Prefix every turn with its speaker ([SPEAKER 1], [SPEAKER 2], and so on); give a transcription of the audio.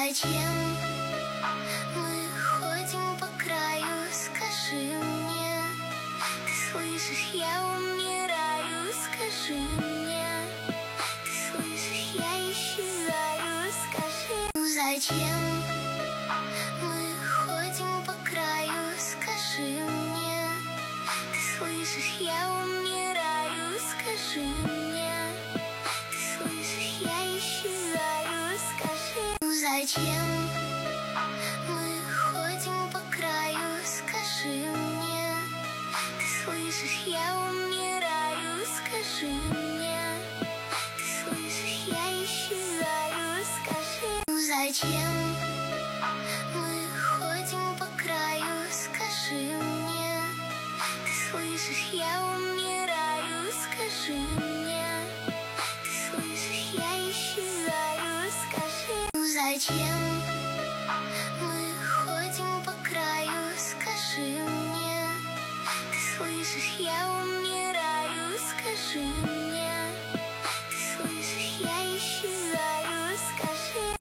[SPEAKER 1] Зачем мы ходим по краю? Скажи мне, ты слышишь, я умираю. Скажи мне, ты слышишь, я исчезаю. Скажи, зачем мы ходим по краю? Скажи мне, ты слышишь, я умираю. Скажи мне, ты слышишь, я исчезаю. Скажи, зачем мы ходим по краю? Скажи мне, ты слышишь, я умираю. Скажи мне, ты слышишь, я исчезаю. Скажи, зачем мы ходим по краю? Скажи мне, ты слышишь, я умираю. Скажи мне, ты слышишь, я исчезаю. Скажи, зачем мы ходим по краю? Скажи мне, ты слышишь, я умираю. Скажи мне.